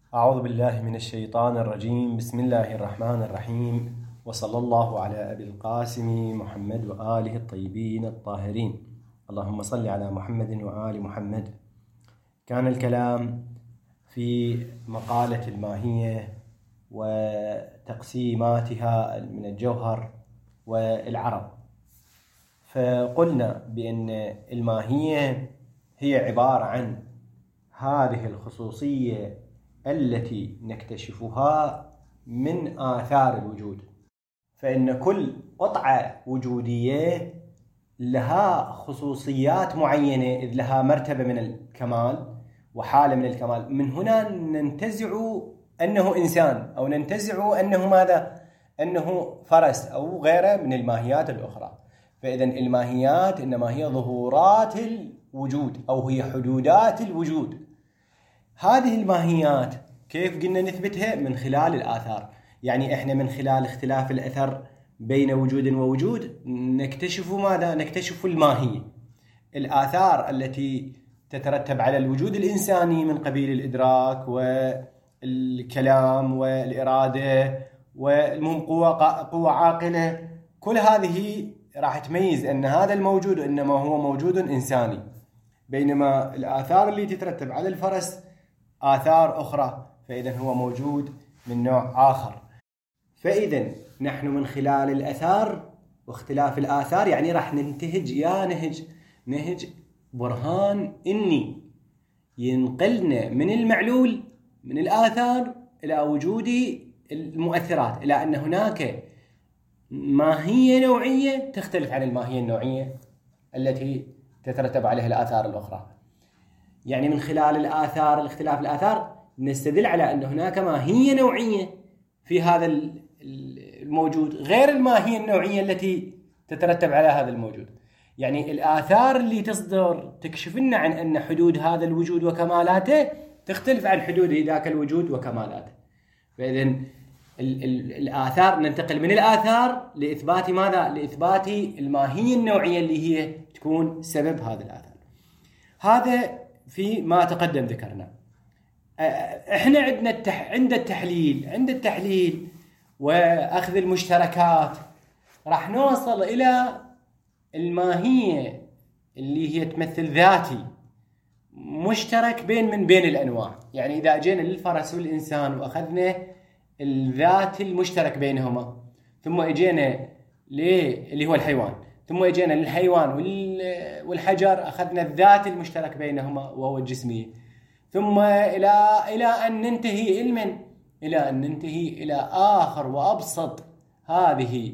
أعوذ بالله من الشيطان الرجيم. بسم الله الرحمن الرحيم، وصلى الله على أبي القاسم محمد وآله الطيبين الطاهرين. اللهم صل على محمد وآل محمد. كان الكلام في مقالة الماهية وتقسيماتها من الجوهر والعرض، فقلنا بأن الماهية هي عبارة عن هذه الخصوصية التي نكتشفها من آثار الوجود، فإن كل قطعة وجودية لها خصوصيات معينة، إذ لها مرتبة من الكمال وحالة من الكمال. من هنا ننتزع أنه إنسان، أو ننتزع أنه ماذا؟ أنه فرس أو غيره من الماهيات الأخرى. فإذا الماهيات إنما هي ظهورات الوجود أو هي حدودات الوجود. هذه الماهيات كيف قلنا نثبتها؟ من خلال الآثار. يعني إحنا من خلال اختلاف الأثر بين وجود ووجود نكتشف ماذا؟ نكتشف الماهية. الآثار التي تترتب على الوجود الإنساني من قبيل الإدراك والكلام والإرادة والمهم قوة عاقلة، كل هذه راح تميز أن هذا الموجود إنما هو موجود إنساني، بينما الآثار اللي تترتب على الفرس آثار أخرى، فإذا هو موجود من نوع آخر. فإذا نحن من خلال الأثار واختلاف الآثار يعني راح ننتهج نهج برهان إني ينقلنا من المعلول من الآثار إلى وجود المؤثرات، إلى أن هناك ماهية نوعية تختلف عن الماهية النوعية التي تترتب عليها الآثار الأخرى. يعني من خلال الآثار الاختلاف الآثار نستدل على أن هناك ماهية نوعية في هذا الموجود غير الماهية النوعية التي تترتب على هذا الموجود. يعني الآثار اللي تصدر تكشف لنا عن أن حدود هذا الوجود وكمالاته تختلف عن حدود ذاك الوجود وكمالاته. فإذا الآثار ننتقل من الآثار لإثبات ماذا؟ لإثبات الماهية النوعية اللي هي تكون سبب هذا الآثار. هذا في ما تقدم ذكرنا. احنا عند التحليل واخذ المشتركات راح نوصل الى الماهية اللي هي تمثل ذاتي مشترك بين الانواع. يعني اذا اجينا للفرس والانسان واخذنا الذات المشترك بينهما، ثم اجينا اللي هو الحيوان، ثم اجينا للحيوان والحجر اخذنا الذات المشترك بينهما وهو الجسمية، ثم الى ان ننتهي الى آخر وابسط هذه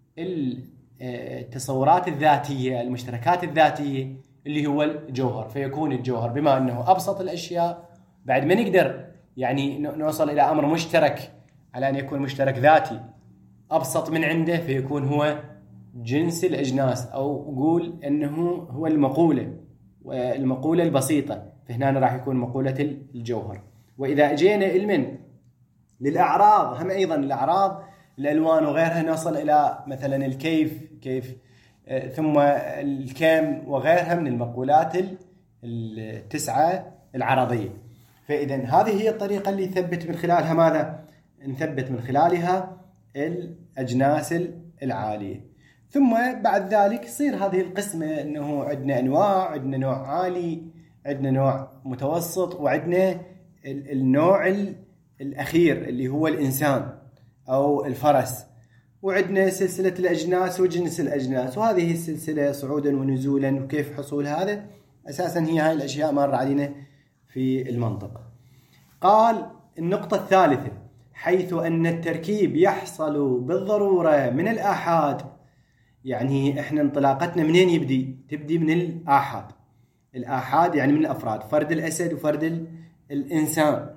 التصورات الذاتية المشتركات الذاتية اللي هو الجوهر. فيكون الجوهر بما انه ابسط الاشياء، بعد ما نقدر يعني نوصل الى امر مشترك على ان يكون مشترك ذاتي ابسط من عنده، فيكون هو جنس الأجناس، أو قول أنه هو المقولة البسيطة، فهنا راح يكون مقولة الجوهر. وإذا أجينا علما للأعراض هم أيضا الأعراض الألوان وغيرها نصل إلى مثلا كيف ثم الكم وغيرها من المقولات التسعة العرضية. فإذا هذه هي الطريقة اللي نثبت من خلالها ماذا؟ نثبت من خلالها الأجناس العالية. ثم بعد ذلك يصير هذه القسمة أنه عندنا أنواع، عندنا نوع عالي، عندنا نوع متوسط، وعندنا النوع الأخير اللي هو الإنسان أو الفرس، وعندنا سلسلة الأجناس وجنس الأجناس. وهذه السلسلة صعودا ونزولا وكيف حصول هذا أساسا هي هاي الأشياء مر علينا في المنطق. قال النقطة الثالثة: حيث أن التركيب يحصل بالضرورة من الآحاد. يعني إحنا انطلاقتنا منين تبدي من الآحاد يعني من الأفراد، فرد الأسد وفرد الإنسان.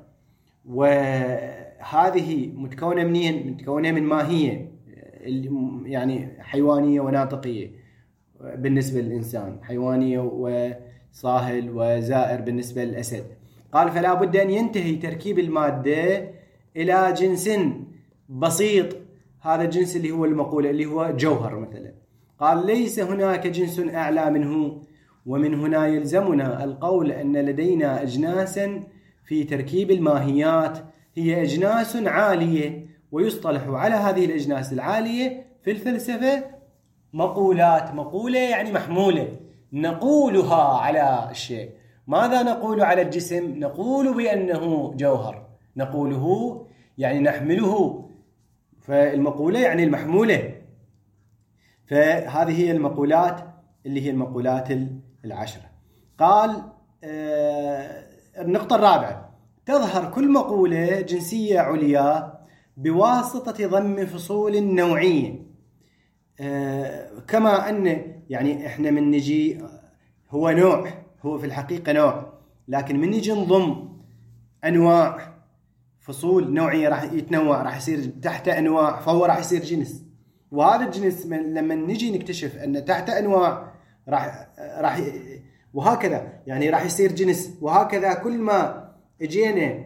وهذه متكونة منين؟ متكونة من ماهية يعني حيوانية وناطقية بالنسبة للإنسان، حيوانية وصاهل وزائر بالنسبة للأسد. قال فلا بد أن ينتهي تركيب المادة إلى جنس بسيط، هذا الجنس اللي هو المقولة اللي هو جوهر مثلا. قال ليس هناك جنس أعلى منه، ومن هنا يلزمنا القول أن لدينا أجناسا في تركيب الماهيات هي أجناس عالية، ويصطلح على هذه الأجناس العالية في الفلسفة مقولات. مقولة يعني محمولة، نقولها على الشيء. ماذا نقول على الجسم؟ نقول بأنه جوهر، نقوله يعني نحمله، فالمقولة يعني المحمولة. فهذه هي المقولات اللي هي المقولات العشرة. قال النقطة الرابعة: تظهر كل مقولة جنسية عليا بواسطة ضم فصول نوعية. كما أن يعني إحنا من نجي هو نوع، هو في الحقيقة نوع، لكن من نجي نضم أنواع فصول نوعية راح يتنوع، راح يصير تحت أنواع، فهو راح يصير جنس. وهذا الجنس لما نجي نكتشف أن تحت أنواع راح وهكذا يعني راح يصير جنس. وهكذا كل ما اجينا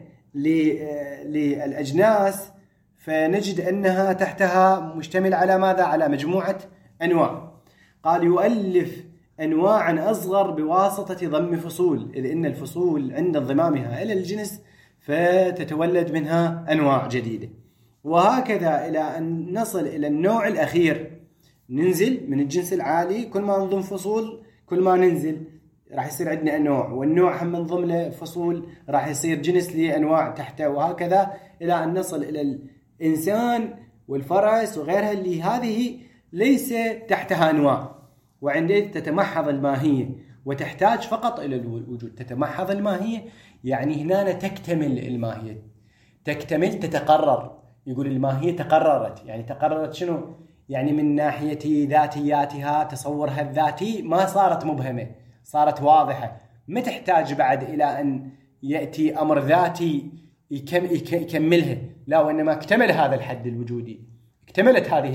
للأجناس فنجد أنها تحتها مشتمل على ماذا؟ على مجموعة أنواع. قال يؤلف أنواعا أصغر بواسطة ضم فصول، إذ إن الفصول عند انضمامها إلى الجنس فتتولد منها أنواع جديدة. وهكذا إلى أن نصل إلى النوع الأخير، ننزل من الجنس العالي، كل ما نضم فصول كل ما ننزل راح يصير عندنا أنواع، والنوع هم نضم له فصول راح يصير جنس لأنواع تحته، وهكذا إلى أن نصل إلى الإنسان والفرس وغيرها اللي هذه ليس تحتها أنواع، وعندئذ تتمحض الماهية وتحتاج فقط إلى الوجود. تتمحض الماهية يعني هنا تكتمل الماهية، تكتمل، تتقرر. يقول الماهية تقررت، يعني تقررت شنو؟ يعني من ناحية ذاتياتها، تصورها الذاتي ما صارت مبهمة، صارت واضحة، ما تحتاج بعد إلى أن يأتي أمر ذاتي يكملها، لا، وإنما اكتمل هذا الحد الوجودي، اكتملت هذه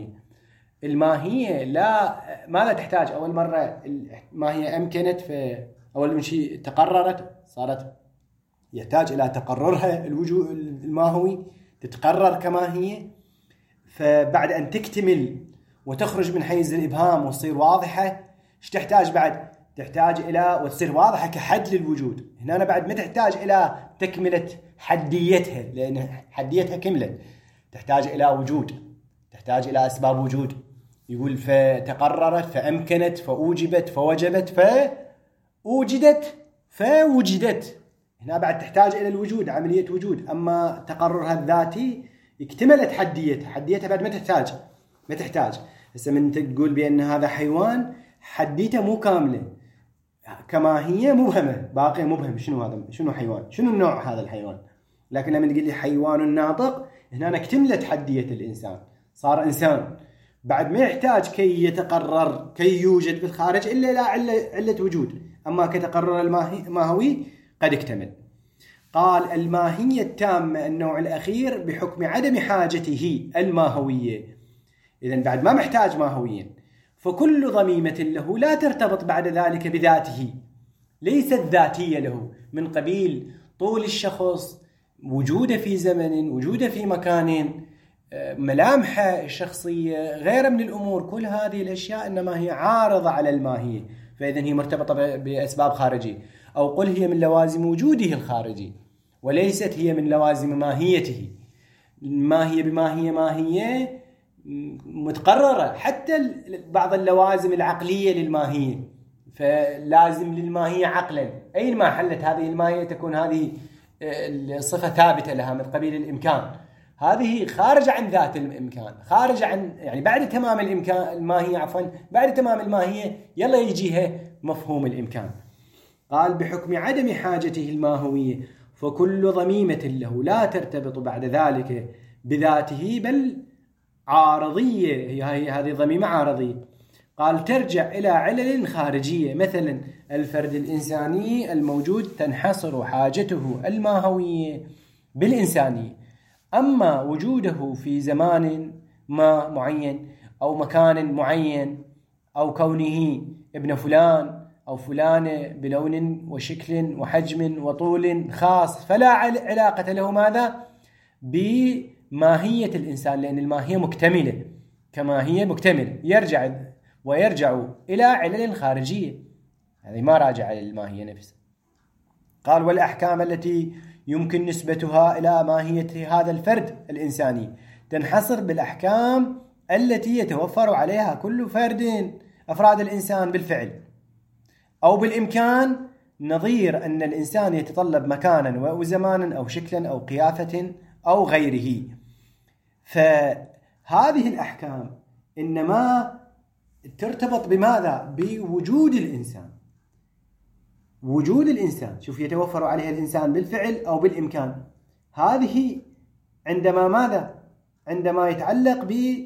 الماهية. لا، ماذا تحتاج؟ أول مرة الماهية أمكنت، في أول شيء تقررت، صارت يحتاج إلى تقررها الوجود الماهوي، تتقرر كما هي. فبعد أن تكتمل وتخرج من حيز الإبهام وتصير واضحة، ايش تحتاج بعد؟ تحتاج إلى وتصير واضحة كحد للوجود. هنا أنا بعد ما تحتاج إلى تكملة حديتها، لأن حديتها كملت، تحتاج إلى وجود، تحتاج إلى أسباب وجود. يقول فتقررت، فأمكنت، فأوجبت، فوجبت، فأوجدت، فوجدت. هنا بعد تحتاج إلى الوجود، عملية وجود. أما تقررها الذاتي اكتملت حديتها بعد ما تحتاج. هسه من تقول بأن هذا حيوان، حديته مو كاملة، كما هي مبهمة، باقي مبهم. شنو هذا؟ شنو حيوان؟ شنو النوع هذا الحيوان؟ لكن لما تقول لي حيوان ناطق، هنا اكتملت حدية الإنسان، صار إنسان. بعد ما يحتاج كي يتقرر، كي يوجد في الخارج، إلا لا علة وجود. أما كتقرر الماهوي قد اكتمل. قال الماهية التامة النوع الأخير بحكم عدم حاجته الماهوية. إذن بعد ما محتاج ماهويا، فكل ضميمة له لا ترتبط بعد ذلك بذاته، ليست ذاتية له، من قبيل طول الشخص، وجوده في زمن، وجوده في مكان، ملامحه الشخصية، غير من الأمور. كل هذه الأشياء إنما هي عارضة على الماهية، فإذن هي مرتبطة بأسباب خارجية، أو قل هي من لوازم وجوده الخارجي، وليست هي من لوازم ماهيته. الماهية ماهية متقررة، حتى بعض اللوازم العقلية للماهية، فلازم للماهية عقلا. أين ما حلت هذه الماهية تكون هذه الصفة ثابتة لها من قبيل الإمكان. هذه خارجة عن ذات الإمكان، خارجة عن يعني بعد تمام الإمكان الماهية، عفوا بعد تمام الماهية يلا يجيها مفهوم الإمكان. قال بحكم عدم حاجته الماهوية فكل ضميمة له لا ترتبط بعد ذلك بذاته بل عارضية، هي هذه ضميمة عارضية. قال ترجع إلى علل خارجية، مثلا الفرد الإنساني الموجود تنحصر حاجته الماهوية بالإنسانية، أما وجوده في زمان ما معين أو مكان معين أو كونه ابن فلان أو فلانة بلون وشكل وحجم وطول خاص فلا علاقة له ماذا بماهية الإنسان، لأن الماهية مكتملة كما هي مكتملة، يرجع إلى علل خارجية، هذه ما راجع على الماهية نفسها. قال والأحكام التي يمكن نسبتها إلى ماهية هذا الفرد الإنساني تنحصر بالأحكام التي يتوفر عليها كل فرد أفراد الإنسان بالفعل أو بالإمكان، نظير أن الإنسان يتطلب مكانا وزمانا أو شكلا أو قيافة أو غيره. فهذه الأحكام إنما ترتبط بماذا؟ بوجود الإنسان. وجود الإنسان، شوف، يتوفر عليها الإنسان بالفعل أو بالإمكان. هذه عندما ماذا؟ عندما يتعلق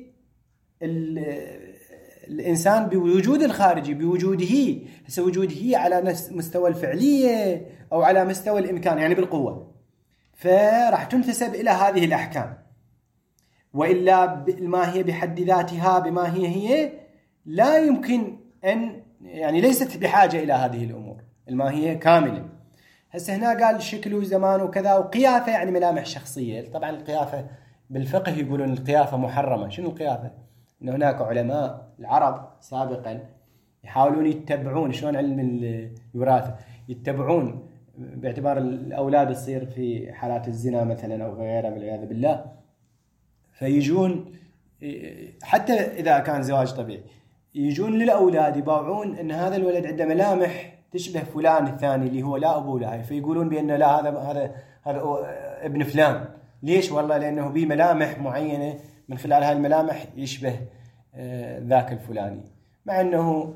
بالإنسان بوجود الخارجي، بوجوده، وجوده على مستوى الفعلية أو على مستوى الإمكان، يعني بالقوة، فراح تنتسب إلى هذه الأحكام. وإلا الماهية بحد ذاتها بما هي لا يمكن أن، يعني ليست بحاجة إلى هذه الأمور. الماهية كاملة. هسه هنا قال شكل وزمان وكذا وقيافة، يعني ملامح شخصية. طبعا القيافة بالفقه يقولون القيافة محرمة. شنو القيافة؟ إن هناك علماء العرب سابقا يحاولون يتبعون شلون علم الوراثة، يتبعون باعتبار الأولاد تصير في حالات الزنا مثلا أو غيرها والعياذ بالله، فيجون حتى إذا كان زواج طبيعي يجون للأولاد يباوعون أن هذا الولد عنده ملامح تشبه فلان الثاني اللي هو لا أبو له، فيقولون بأن لا هذا ابن فلان. ليش؟ والله لأنه به ملامح معينة، من خلال هذه الملامح يشبه ذاك الفلاني، مع أنه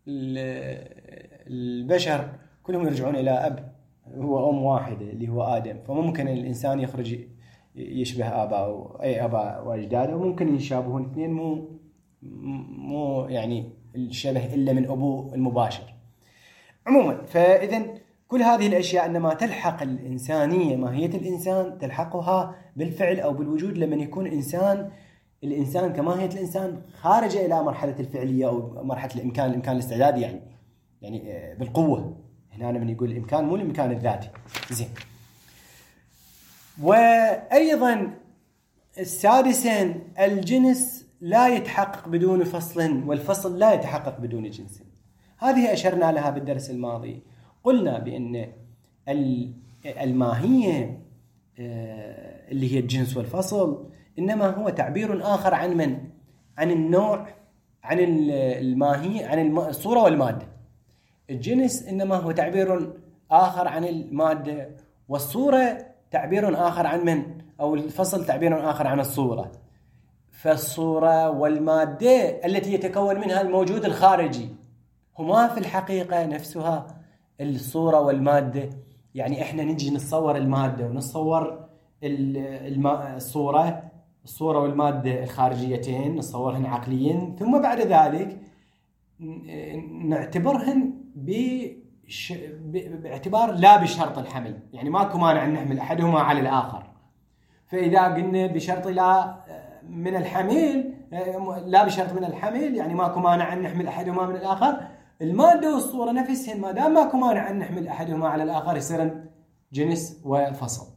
البشر كلهم يرجعون إلى أب هو أم واحدة اللي هو آدم، فممكن الإنسان يخرج يشبه آباءه، أي آباء وأجداده، وممكن يشابهون اثنين، مو يعني الشبه إلا من أبوه المباشر. عموما فإذا كل هذه الأشياء إنما تلحق الإنسانية، ماهية الإنسان تلحقها بالفعل أو بالوجود لما يكون الإنسان كماهية الإنسان خارجة إلى مرحلة الفعلية أو مرحلة الإمكان الاستعدادي، يعني بالقوة. هنا من يقول الإمكان مو الإمكان الذاتي. زين. وأيضا السادسا الجنس لا يتحقق بدون فصل، والفصل لا يتحقق بدون جنس. هذه أشرنا لها بالدرس الماضي. قلنا بأن الماهية اللي هي الجنس والفصل إنما هو تعبير آخر عن من؟ عن النوع، عن الماهية، عن الصورة والمادة. الجنس إنما هو تعبير آخر عن المادة، والصورة تعبير آخر عن من؟ أو الفصل تعبير آخر عن الصورة. فالصورة والمادة التي يتكون منها الموجود الخارجي هما في الحقيقة نفسها الصورة والمادة. يعني إحنا نجي نتصور المادة ونتصور الصورة والمادة الخارجيتين، نتصورهن عقليا، ثم بعد ذلك نعتبرهن باعتبار لا بشرط الحمل، يعني ماكو مانع أن نحمل أحدهما على الآخر. فإذا قلنا بشرط لا من الحمل، لا بشرط من الحمل، يعني ماكو مانع أن نحمل أحدهما من الآخر. المادة والصورة نفسهن ما دام ماكو مانع أن نحمل أحدهما على الآخر يصيرن جنس وفصل.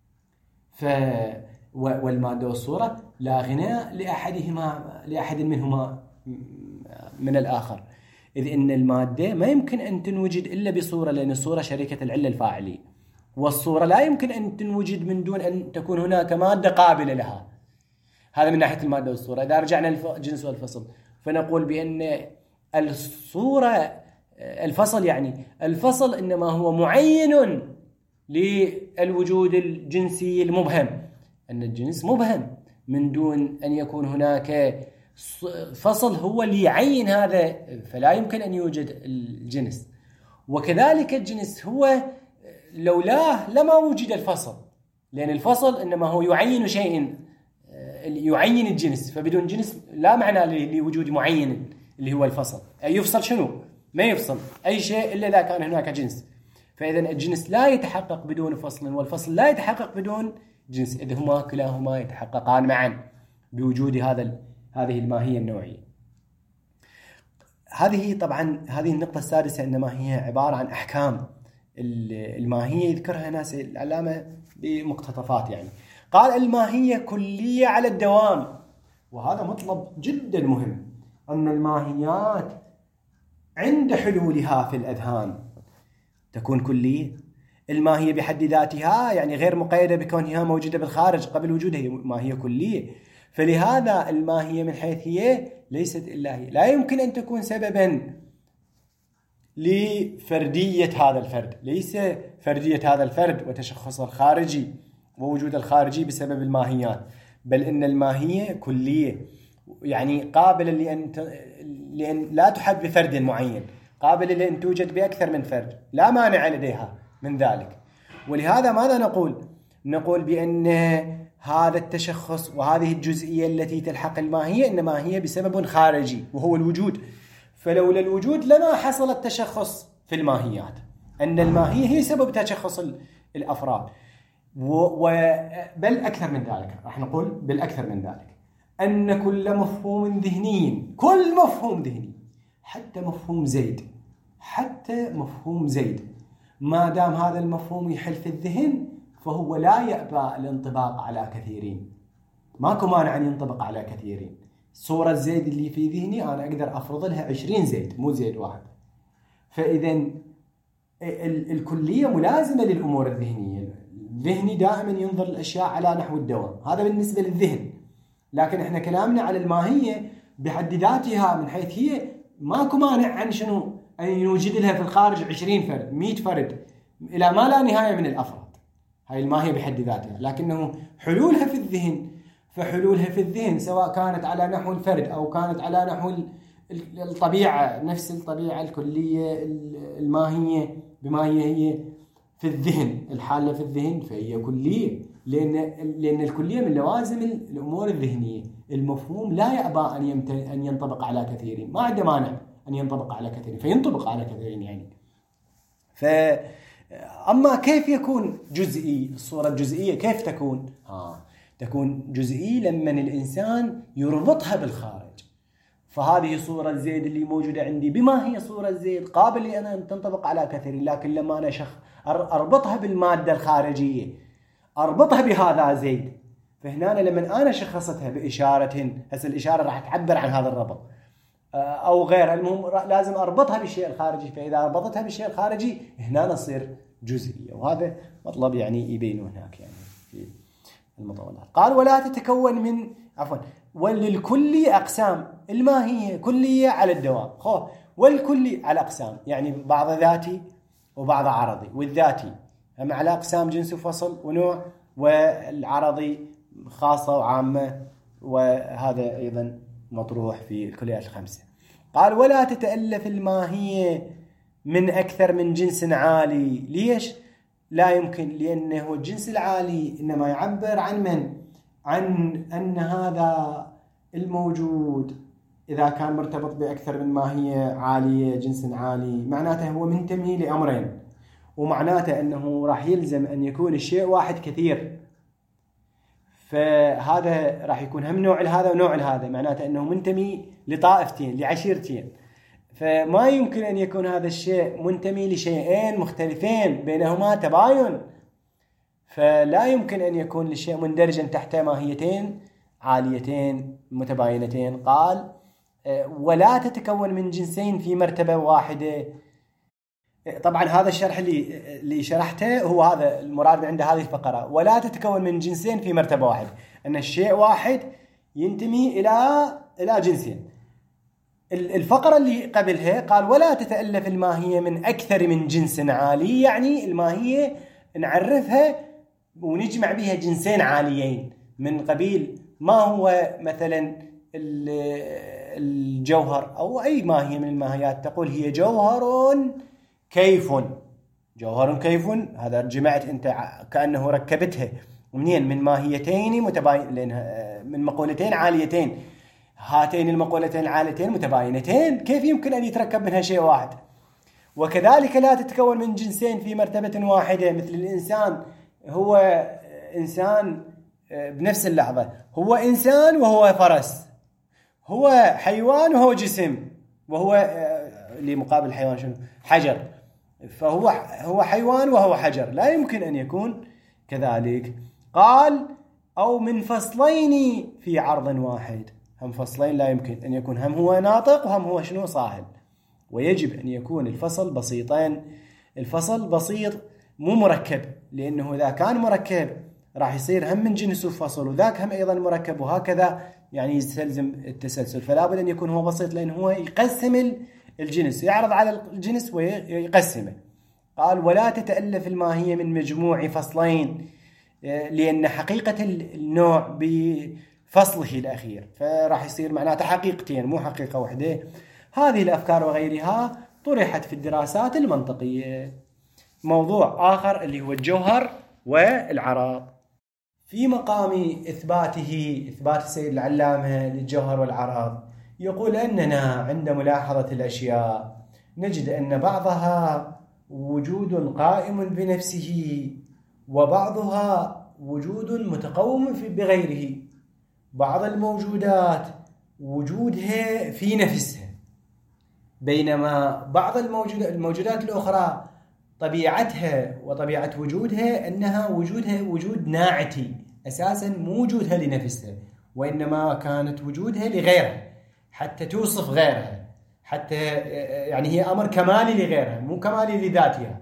والمادة والصورة لا غنى لأحد منهما من الآخر، إذ إن المادة ما يمكن أن تنوجد إلا بصورة، لأن الصورة شريكة العلة الفاعلية، والصورة لا يمكن أن تنوجد من دون أن تكون هناك مادة قابلة لها. هذا من ناحية المادة والصورة. إذا رجعنا للجنس والفصل فنقول بأن الصورة الفصل، يعني الفصل إنما هو معين للوجود الجنسي المبهم، أن الجنس مبهم من دون أن يكون هناك فصل هو اللي يعين هذا، فلا يمكن أن يوجد الجنس. وكذلك الجنس هو لولاه لما وجد الفصل، لأن الفصل إنما هو يعين شيء، يعين الجنس، فبدون جنس لا معنى لوجود معين اللي هو الفصل. أي يفصل شنو؟ ما يفصل أي شيء إلا إذا كان هناك جنس. فإذا الجنس لا يتحقق بدون فصل، والفصل لا يتحقق بدون جنس، إذ هما كلاهما يتحققان معا بوجود هذه الماهية النوعية. طبعا هذه النقطة السادسة إنما هي عبارة عن أحكام الماهية يذكرها ناس العلامة بمقتطفات. يعني قال الماهية كلية على الدوام، وهذا مطلب جدا مهم، أن الماهيات عند حلولها في الأذهان تكون كلية. الماهية بحد ذاتها يعني غير مقيدة بكونها موجودة بالخارج قبل وجودها، ماهية كلية. فلهذا الماهية من حيث هي ليست إلا هي، لا يمكن أن تكون سببا لفردية هذا الفرد، ليس فردية هذا الفرد وتشخص الخارجي ووجود الخارجي بسبب الماهيات، بل إن الماهية كلية، يعني قابلة لأن لا تحد بفرد معين، قابلة لأن توجد بأكثر من فرد، لا مانع لديها من ذلك. ولهذا ماذا نقول؟ نقول بأن هذا التشخص وهذه الجزئية التي تلحق الماهية إنما هي بسبب خارجي وهو الوجود. فلولا الوجود لما حصل التشخص في الماهيات، أن الماهية هي سبب تشخص الأفراد. بل أكثر من ذلك، راح نقول بالأكثر من ذلك، أن كل مفهوم ذهني، كل مفهوم ذهني، حتى مفهوم زيد، ما دام هذا المفهوم يحل في الذهن فهو لا يأبى الانطباق على كثيرين، ماكو مانع أن ينطبق على كثيرين. صورة زيد اللي في ذهني أنا أقدر أفرض لها 20 زيد، مو زيد واحد. فإذا الكلية ملازمة للأمور الذهنية. الذهني دائما ينظر الأشياء على نحو الدوام، هذا بالنسبة للذهن. لكن إحنا كلامنا على الماهية بحد ذاتها من حيث هي ماكو مانع عن شنو؟ أن يوجد لها في الخارج 20 فرد 100 فرد إلى ما لا نهاية من الأفراد. هاي الماهية بحد ذاتها، لكنه حلولها في الذهن، فحلولها في الذهن سواء كانت على نحو الفرد أو كانت على نحو الطبيعة، نفس الطبيعة الكلية الماهية بما هي في الذهن، الحالة في الذهن، فهي كلية، لأن الكلية من لوازم الأمور الذهنية. المفهوم لا يأبى أن ينطبق على كثيرين، ما عنده مانع أن ينطبق على كثيرين، فينطبق على كثيرين يعني. أما كيف يكون جزئي؟ الصورة الجزئية كيف تكون؟ تكون جزئي لما الإنسان يربطها بالخارج. فهذه صورة زيد اللي موجودة عندي بما هي صورة زيد قابل أن تنطبق على كثيرين، لكن لما أنا أربطها بالمادة الخارجية، أربطها بهذا زيد، فهنا لما أنا شخصتها بإشارة، هسه الإشارة راح تعبر عن هذا الربط أو غير، المهم لازم أربطها بالشيء الخارجي. فإذا ربطتها بالشيء الخارجي هنا نصير جزئية، وهذا مطلب يعني يبينه هناك يعني في المطولات. قال ولا تتكون من وللكل أقسام. الماهية كلية على الدوام، والكلي على أقسام، يعني بعض ذاتي وبعض عرضي. والذاتي هم على أقسام جنس وفصل ونوع، والعرضي خاصة وعامة، وهذا أيضا مطروح في الكليات الخمسة. قال ولا تتألف الماهية من أكثر من جنس عالي. ليش لا يمكن؟ لأنه الجنس العالي إنما يعبر عن أن هذا الموجود إذا كان مرتبط بأكثر من ماهية عالية، جنس عالي، معناته هو منتمي لأمرين، ومعناته أنه راح يلزم أن يكون الشيء واحد كثير، فهذا راح يكون هم نوع هذا ونوع هذا، معناته أنه منتمي لطائفتين لعشيرتين. فما يمكن أن يكون هذا الشيء منتمي لشيئين مختلفين بينهما تباين، فلا يمكن أن يكون الشيء مندرجا تحت ماهيتين عاليتين متباينتين. قال ولا تتكون من جنسين في مرتبة واحدة. طبعا هذا الشرح اللي شرحته هو هذا المراد عند هذه الفقرة، ولا تتكون من جنسين في مرتبة واحدة، أن الشيء واحد ينتمي إلى جنسين. الفقرة اللي قبلها قال ولا تتألف الماهية من أكثر من جنس عالي، يعني الماهية نعرفها ونجمع بها جنسين عاليين من قبيل ما هو مثلا الجوهر أو أي ماهية من الماهيات، تقول هي جوهر كيف، جوهر كيف، هذا جمعت أنت كأنه ركبتها منين؟ من ماهيتين من مقولتين عاليتين، هاتين المقولتين العاليتين متباينتين، كيف يمكن أن يتركب منها شيء واحد؟ وكذلك لا تتكون من جنسين في مرتبة واحدة، مثل الإنسان هو إنسان بنفس اللحظة، هو إنسان وهو فرس، هو حيوان وهو جسم، وهو لمقابل الحيوان شنو؟ حجر، فهو حيوان وهو حجر، لا يمكن أن يكون كذلك. قال أو من فصلين في عرض واحد، هم فصلين لا يمكن أن يكون هم هو ناطق وهم هو شنو صاهل، ويجب أن يكون الفصل بسيطين. الفصل بسيط مو مركب، لأنه إذا كان مركب راح يصير هم من جنس وفصل، وذاك هم أيضا مركب، وهكذا يعني يستلزم التسلسل. فلا بد أن يكون هو بسيط، لأنه هو يقسم الجنس، يعرض على الجنس ويقسمه. قال ولا تتألف الماهية من مجموع فصلين، لأن حقيقة النوع بفصله الأخير، فراح يصير معناته حقيقتين مو حقيقة واحدة. هذه الأفكار وغيرها طرحت في الدراسات المنطقية. موضوع آخر اللي هو الجوهر والعراض. في مقام إثبات السيد العلامة للجوهر والعراض، يقول أننا عند ملاحظة الأشياء نجد أن بعضها وجود قائم بنفسه، وبعضها وجود متقوم بغيره. بعض الموجودات وجودها في نفسها، بينما بعض الموجودات الأخرى طبيعتها وطبيعة وجودها أنها وجود ناعتي، أساسا مو وجودها لنفسها، وإنما كانت وجودها لغيرها حتى توصف غيرها، حتى يعني هي أمر كمالي لغيرها مو كمالي لذاتها.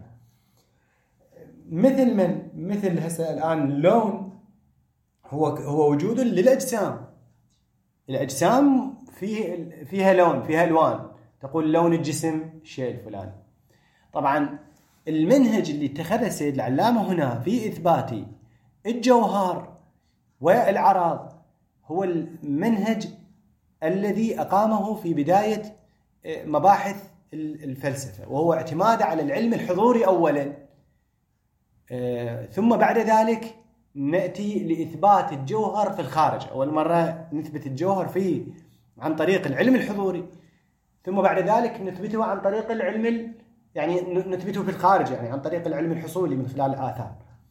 مثل هسه الآن اللون هو وجود للأجسام. الأجسام فيها لون، فيها ألوان، تقول لون الجسم الشيء الفلاني. طبعا المنهج اللي اتخذه السيد العلامة هنا في إثبات الجوهر والعراض هو المنهج الذي أقامه في بداية مباحث الفلسفة، وهو اعتماد على العلم الحضوري أولا، ثم بعد ذلك نأتي لإثبات الجوهر في الخارج. أول مرة نثبت الجوهر عن طريق العلم الحضوري، ثم بعد ذلك نثبته عن طريق العلم يعني نثبته في الخارج، يعني عن طريق العلم الحصولي من خلال الآثار.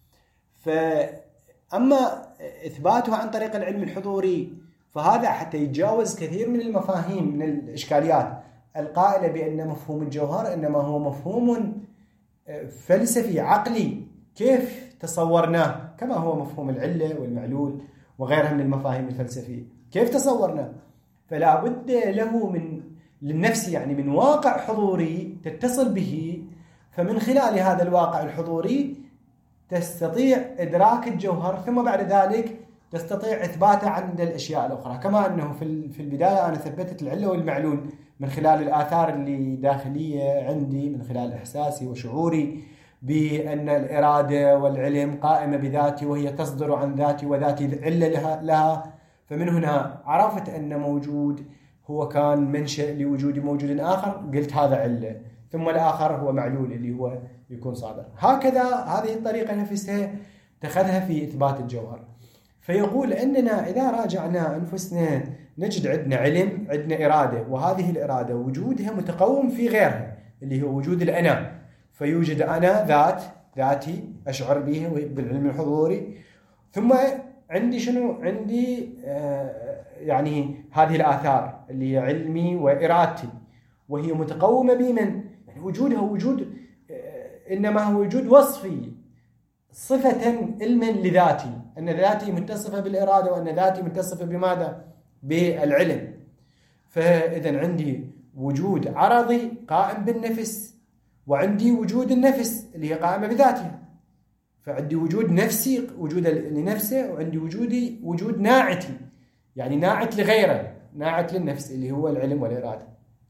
فأما إثباته عن طريق العلم الحضوري فهذا حتى يتجاوز كثير من المفاهيم، من الإشكاليات القائلة بأن مفهوم الجوهر إنما هو مفهوم فلسفي عقلي كيف تصورناه، كما هو مفهوم العلة والمعلول وغيرها من المفاهيم الفلسفية كيف تصورناه. فلا بد له للنفس يعني من واقع حضوري تتصل به، فمن خلال هذا الواقع الحضوري تستطيع إدراك الجوهر، ثم بعد ذلك تستطيع إثباته عند الأشياء الأخرى. كما أنه في البداية أنا ثبتت العلة والمعلول من خلال الآثار اللي داخلية عندي، من خلال إحساسي وشعوري بأن الإرادة والعلم قائمة بذاتي وهي تصدر عن ذاتي وذاتي علة لها. فمن هنا عرفت أن موجود هو كان منشأ لوجود موجود آخر، قلت هذا علة، ثم الآخر هو معلول اللي هو يكون صادر. هكذا هذه الطريقة نفسها اتخذها في إثبات الجوهر. فيقول أننا إذا راجعنا أنفسنا نجد عندنا علم، عندنا إرادة، وهذه الإرادة وجودها متقوم في غيرها اللي هو وجود الأنا. فيوجد أنا ذاتي أشعر به بالعلم الحضوري، ثم عندي شنو؟ عندي يعني هذه الآثار اللي هي علمي وإرادتي، وهي متقومة بمن؟ يعني وجودها وجود إنما هو وجود وصفي، صفة علما لذاتي، أن ذاتي متصفة بالإرادة، وأن ذاتي متصفة بماذا؟ بالعلم. فإذا عندي وجود عرضي قائم بالنفس، وعندي وجود النفس اللي هي قائمة بذاتها. فعندي وجود نفسي، وجود لنفسه، وعندي وجود ناعتي، يعني ناعت لغيره، ناعت للنفس اللي هو العلم والإرادة.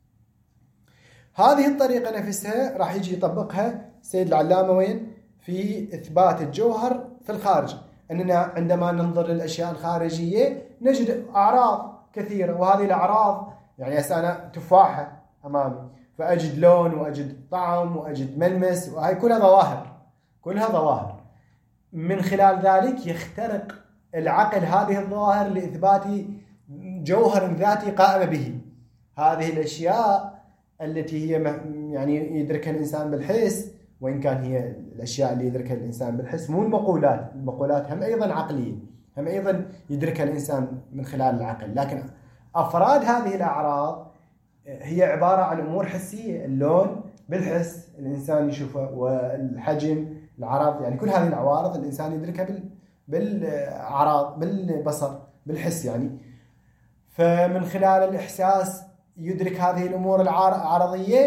هذه الطريقة نفسها راح يجي يطبقها سيد العلامة وين؟ في إثبات الجوهر في الخارج. أننا عندما ننظر للأشياء الخارجية نجد أعراض كثيرة، وهذه الأعراض يعني أنا تفاحة أمامي فأجد لون وأجد طعم وأجد ملمس، وهي كلها ظواهر. من خلال ذلك يخترق العقل هذه الظواهر لإثبات جوهر ذاتي قائم به. هذه الأشياء التي هي يعني يدركها الإنسان بالحس، وإن كان هي الأشياء اللي يدركها الإنسان بالحس مو المقولات هم أيضا عقلية، هم أيضا يدركها الإنسان من خلال العقل. لكن أفراد هذه الأعراض هي عبارة عن أمور حسية، اللون بالحس الإنسان يشوفه، والحجم العرض، يعني كل هذه العوارض الإنسان يدركها بالعراض بالبصر بالحس يعني. فمن خلال الإحساس يدرك هذه الأمور العرضية،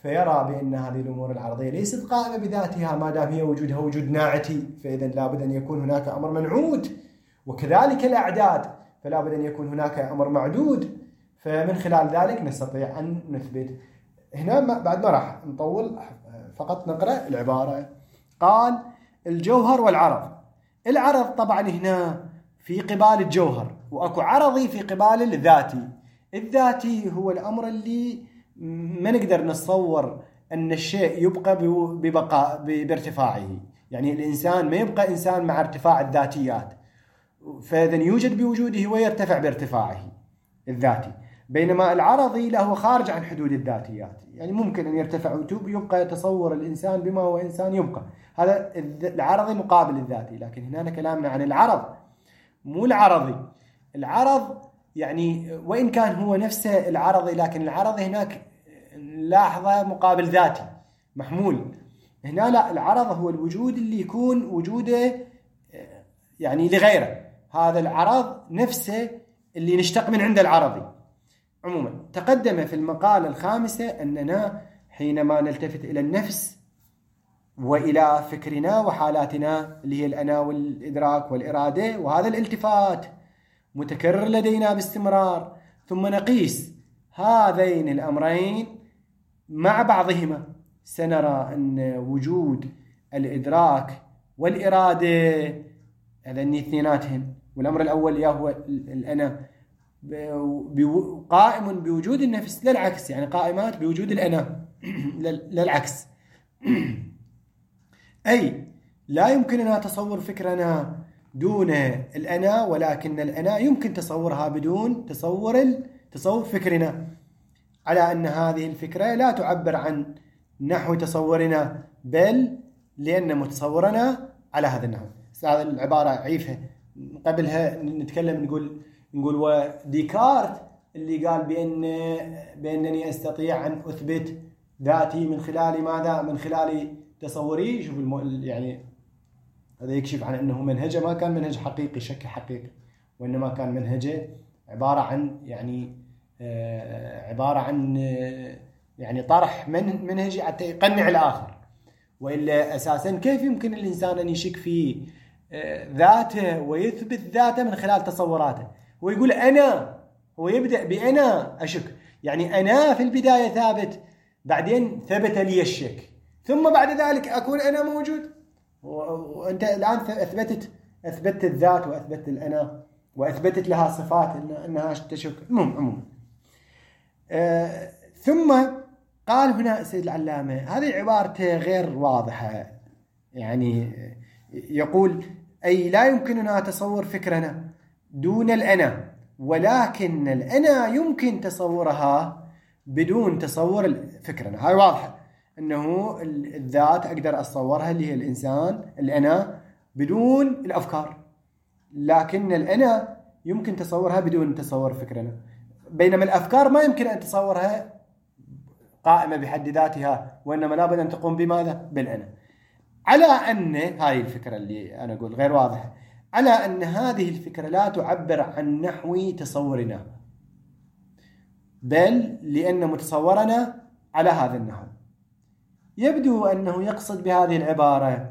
فيرى بأن هذه الأمور العرضية ليست قائمة بذاتها ما دام هي وجودها وجود ناعتي، فإذا لابد أن يكون هناك أمر منعود، وكذلك الأعداد فلا بد أن يكون هناك أمر معدود. فمن خلال ذلك نستطيع أن نثبت. هنا بعد ما راح نطول، فقط نقرأ العبارة. قال الجوهر والعرض. العرض طبعا هنا في قبال الجوهر، وأكو عرضي في قبال الذاتي. الذاتي هو الأمر اللي ما نقدر نتصور أن الشيء يبقى بارتفاعه، يعني الإنسان ما يبقى إنسان مع ارتفاع الذاتيات، فإذا يوجد بوجوده ويرتفع بارتفاعه الذاتي. بينما العرضي له خارج عن حدود الذاتيات، يعني ممكن أن يرتفع ويبقى تصور الإنسان بما هو إنسان يبقى. هذا العرضي مقابل الذاتي، لكن هنا كلامنا عن العرض مو العرضي. العرض يعني وإن كان هو نفسه العرضي، لكن العرض هناك لاحظة مقابل ذاتي محمول. هنا لا، العرض هو الوجود اللي يكون وجوده يعني لغيره، هذا العرض نفسه اللي نشتق من عند العرضي. عموما تقدم في المقالة الخامسة أننا حينما نلتفت إلى النفس وإلى فكرنا وحالاتنا اللي هي الأنا والإدراك والإرادة، وهذا الالتفات متكرر لدينا باستمرار، ثم نقيس هذين الأمرين مع بعضهما، سنرى أن وجود الإدراك والإرادة هذين اثنيناتهم، والأمر الأول هو الأنا قائم بوجود النفس، لا العكس، يعني قائمات بوجود الأنا لا العكس. أي لا يمكننا تصور فكرنا دون الأنا، ولكن الأنا يمكن تصورها بدون تصور فكرنا، على أن هذه الفكرة لا تعبر عن نحو تصورنا، بل لأن متصورنا على هذا النحو. هذه العبارة عيفها، قبلها نتكلم نقول وديكارت اللي قال بأنني أستطيع أن أثبت ذاتي من خلال ماذا؟ من خلال تصوري. شوف يعني هذا يكشف عن أنه منهجه ما كان منهج حقيقي شك حقيقي، وإنما كان منهجه عبارة عن يعني طرح منهجي حتى يقنع الآخر. وإلا أساسا كيف يمكن الإنسان أن يشك في ذاته ويثبت ذاته من خلال تصوراته؟ هو يقول أنا، هو يبدأ بأنا أشك، يعني أنا في البداية ثابت، بعدين ثبت لي الشك، ثم بعد ذلك أكون أنا موجود. وأنت الآن أثبتت الذات وأثبتت الأنا وأثبتت لها صفات أنها تشك. عموما ثم قال هنا السيد العلامة، هذه عبارته غير واضحة، يعني يقول أي لا يمكننا تصور فكرنا دون الأنا، ولكن الأنا يمكن تصورها بدون تصور فكرنا. هاي واضحة، أنه الذات أقدر أتصورها اللي هي الإنسان الأنا بدون الأفكار، لكن الأنا يمكن تصورها بدون تصور فكرنا، بينما الأفكار ما يمكن أن تصورها قائمة بحد ذاتها، وإنما لابد أن تقوم بماذا؟ بالأنا. على أن هذه الفكرة اللي أنا أقول غير واضحة، على أن هذه الفكرة لا تعبر عن نحو تصورنا، بل لأن متصورنا على هذا النحو. يبدو أنه يقصد بهذه العبارة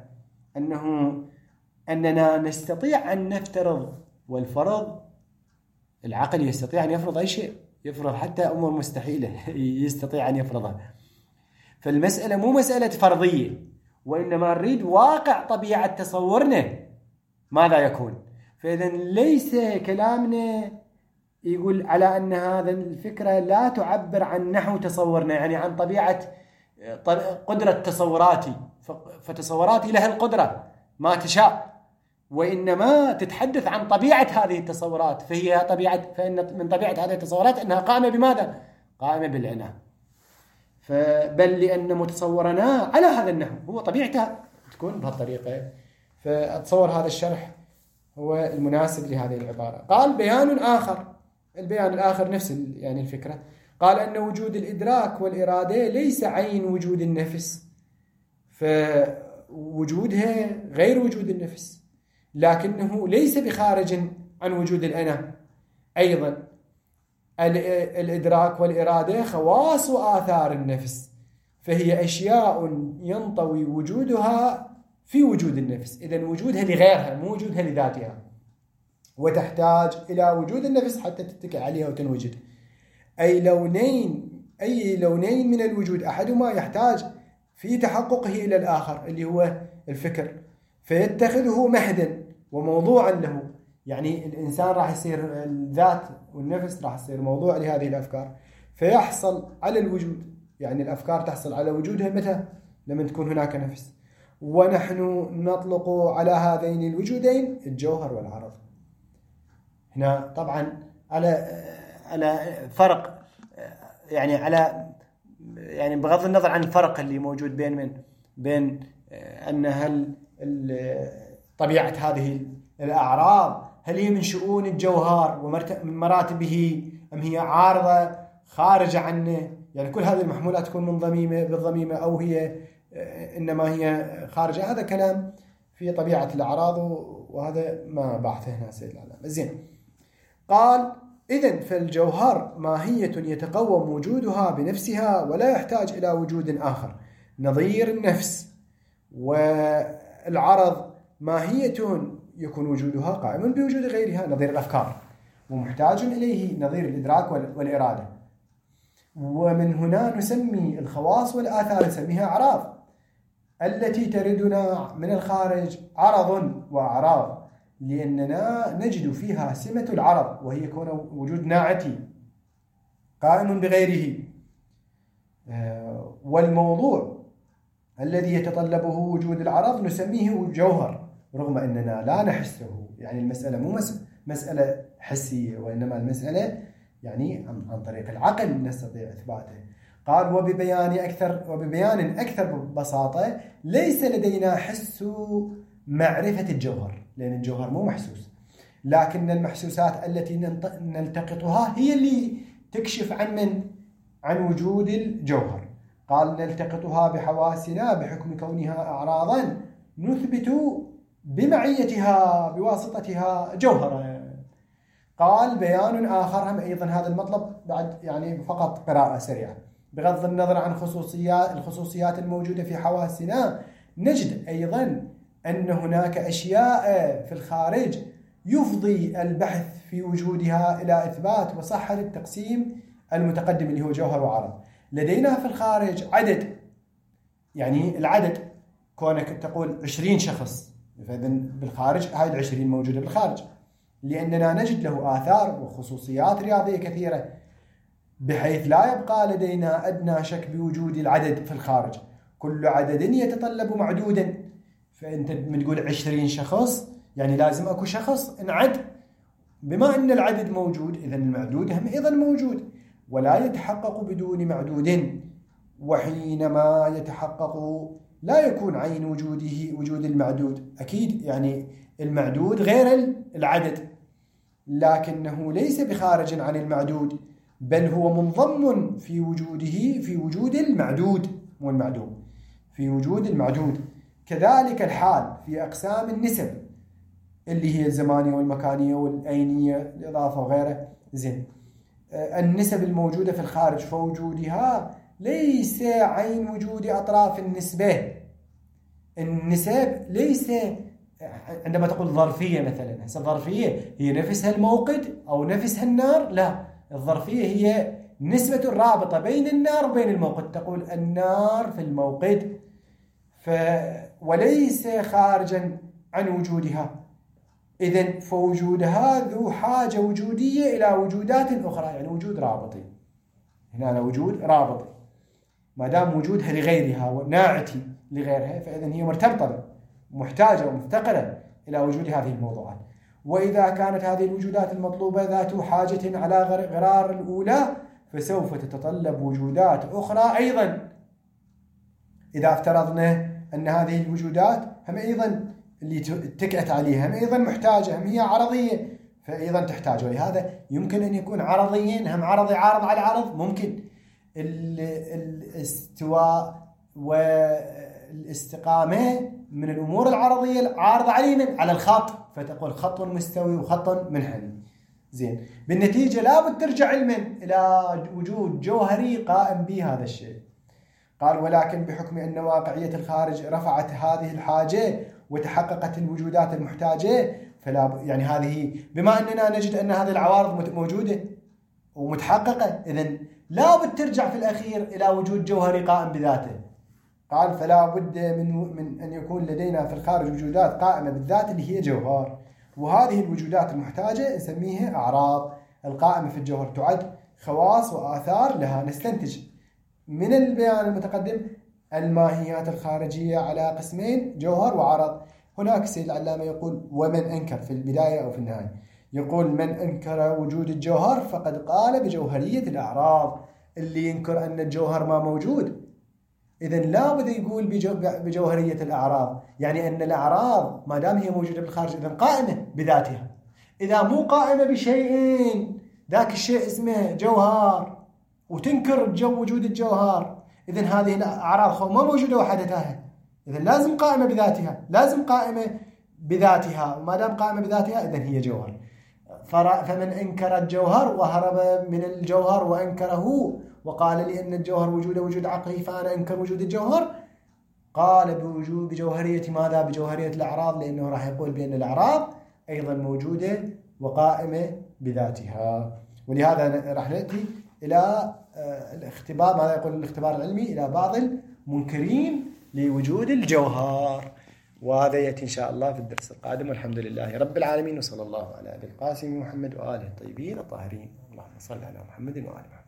أننا نستطيع أن نفترض، والفرض العقل يستطيع أن يفرض أي شيء، يفرض حتى أمور مستحيلة يستطيع أن يفرضها. فالمسألة مو مسألة فرضية، وإنما نريد واقع طبيعة تصورنا ماذا يكون. فإذا ليس كلامنا يقول على أن هذا الفكرة لا تعبر عن نحو تصورنا، يعني عن طبيعة قدرة تصوراتي، فتصوراتي لها القدرة ما تشاء، وإنما تتحدث عن طبيعة هذه التصورات، فإن من طبيعة هذه التصورات أنها قائمة بماذا؟ قائمة بالعناء. بل لأن متصورنا على هذا النحو، هو طبيعتها تكون بهالطريقة. فأتصور هذا الشرح هو المناسب لهذه العبارة. قال بيان آخر، البيان الآخر نفس يعني الفكرة. قال أن وجود الإدراك والإرادة ليس عين وجود النفس، فوجودها غير وجود النفس، لكنه ليس بخارج عن وجود الأنا. أيضا الإدراك والإرادة خواص وآثار النفس، فهي أشياء ينطوي وجودها في وجود النفس، إذن وجودها لغيرها مو وجودها لذاتها، وتحتاج إلى وجود النفس حتى تتكئ عليها وتنوجد. أي لونين من الوجود أحدهما يحتاج في تحققه إلى الآخر اللي هو الفكر، فيتخذه مهدا وموضوعا له. يعني الإنسان راح يصير الذات والنفس راح يصير موضوع لهذه الأفكار، فيحصل على الوجود. يعني الأفكار تحصل على وجودها متى؟ لما تكون هناك نفس. ونحن نطلق على هذين الوجودين الجوهر والعرض. هنا طبعا على فرق، يعني بغض النظر عن الفرق اللي موجود بين أن هل طبيعة هذه الأعراض هل هي من شؤون الجوهر ومن مراتبه أم هي عارضة خارجة عنه. يعني كل هذه المحمولات تكون بالضميمة أو هي إنما هي خارجة. هذا كلام في طبيعة الأعراض، وهذا ما بحثه هنا سيد العلامة. زين، قال إذن فالجوهر ماهية يتقوم وجودها بنفسها ولا يحتاج إلى وجود آخر نظير النفس، والعرض ماهية يكون وجودها قائم بوجود غيرها نظير الأفكار ومحتاج إليه نظير الإدراك والإرادة. ومن هنا نسمي الخواص والآثار نسميها أعراض التي تردنا من الخارج عرض وأعراض، لأننا نجد فيها سمة العرض وهي كون وجود ناعتي قائم بغيره. والموضوع الذي يتطلبه وجود العرض نسميه جوهر رغم أننا لا نحسه. يعني المسألة مو مسألة حسية، وإنما المسألة يعني عن طريق العقل نستطيع إثباته. قال وببيان أكثر بساطة ليس لدينا حس معرفة الجوهر، لأن الجوهر مو محسوس، لكن المحسوسات التي نلتقطها هي اللي تكشف عن وجود الجوهر. قال نلتقطها بحواسنا بحكم كونها أعراضا نثبت بمعيتها بواسطتها جوهرا. قال بيان آخر هم أيضا هذا المطلب بعد يعني فقط قراءة سريعة. بغض النظر عن الخصوصيات الموجودة في حواسنا، نجد أيضا أن هناك أشياء في الخارج يفضي البحث في وجودها إلى إثبات وصحة التقسيم المتقدم اللي هو جوهر وعرض. لدينا في الخارج عدد، يعني العدد كونك تقول 20 شخص، فإذن بالخارج هاي 20 موجودة بالخارج، لأننا نجد له آثار وخصوصيات رياضية كثيرة بحيث لا يبقى لدينا أدنى شك بوجود العدد في الخارج. كل عدد يتطلب معدودا، فأنت من تقول 20 شخص يعني لازم أكو شخص نعد. بما أن العدد موجود إذن المعدود هم أيضا موجود، ولا يتحقق بدون معدود. وحينما يتحقق لا يكون عين وجوده وجود المعدود، أكيد يعني المعدود غير العدد، لكنه ليس بخارج عن المعدود، بل هو منضم في وجوده في وجود المعدود مو المعدوم، في وجود المعدود. كذلك الحال في أقسام النسب اللي هي الزمانية والمكانية والأينية الإضافة وغيره. زين، النسب الموجودة في الخارج فوجودها ليس عين وجود أطراف النسبة. النسب ليس عندما تقول ظرفية مثلا، الظرفية هي نفسها الموقد أو نفسها النار، لا، الظرفية هي نسبة الرابطة بين النار وبين الموقد، تقول النار في الموقد وليس خارجا عن وجودها. إذن فوجودها ذو حاجة وجودية إلى وجودات أخرى، يعني وجود رابطي. هنا وجود رابطي، ما دام وجودها لغيرها وناعتي لغيرها فإذن هي مرتبطة محتاجة ومفتقرة إلى وجود هذه الموضوعات. وإذا كانت هذه الوجودات المطلوبة ذات حاجة على غرار الأولى فسوف تتطلب وجودات أخرى أيضا. إذا افترضنا أن هذه الوجودات هم أيضا اللي اتكأت عليها هم أيضا محتاجة، هم هي عرضية، فأيضا تحتاج. ولهذا يمكن أن يكون عرضيين، هم عرضي عارض على عرض، ممكن الاستواء والاستقامة من الأمور العرضية العارضة على الخط، فتقول خط مستوي وخط منحني. زين، بالنتيجة لابد ترجع علما إلى وجود جوهري قائم به هذا الشيء. قال ولكن بحكم أن واقعية الخارج رفعت هذه الحاجة وتحققت الوجودات المحتاجة، فلا يعني هذه بما أننا نجد أن هذه العوارض موجودة ومتحققة، إذن لا بد ترجع في الأخير إلى وجود جوهري قائم بذاته. قال فلا بد من أن يكون لدينا في الخارج وجودات قائمة بالذات اللي هي جوهر، وهذه الوجودات المحتاجة نسميها أعراض. القائمة في الجوهر تعد خواص وآثار لها. نستنتج من البيان المتقدم الماهيات الخارجية على قسمين: جوهر وعرض. هناك السيد العلامة يقول ومن أنكر في البداية أو في النهاية، يقول من أنكر وجود الجوهر فقد قال بجوهرية الأعراض. اللي ينكر أن الجوهر ما موجود إذن لا بد يقول بجوهرية الأعراض، يعني أن الأعراض ما دام هي موجودة بالخارج إذن قائمة بذاتها. إذا مو قائمة بشيئين ذاك الشيء اسمه جوهر وتنكر وجود الجوهر، إذن هذه الأعراض ما موجودة وحدتها، إذن لازم قائمة بذاتها، لازم قائمة بذاتها، وما دام قائمة بذاتها إذن هي جوهر. فمن أنكر الجوهر وهرب من الجوهر وأنكره وقال لي أن الجوهر وجود عقلي فأنا أنكر وجود الجوهر، قال بجوهرية ماذا؟ بجوهرية الأعراض، لأنه راح يقول بأن الأعراض أيضا موجودة وقائمة بذاتها. ولهذا راح نأتي إلى الاختبار، ماذا يقول الاختبار العلمي، إلى بعض المنكرين لوجود الجوهر، وهذا يأتي إن شاء الله في الدرس القادم. والحمد لله رب العالمين، وصلى الله على أبي القاسم محمد وآله الطيبين الطاهرين. اللهم صل على محمد وآل محمد.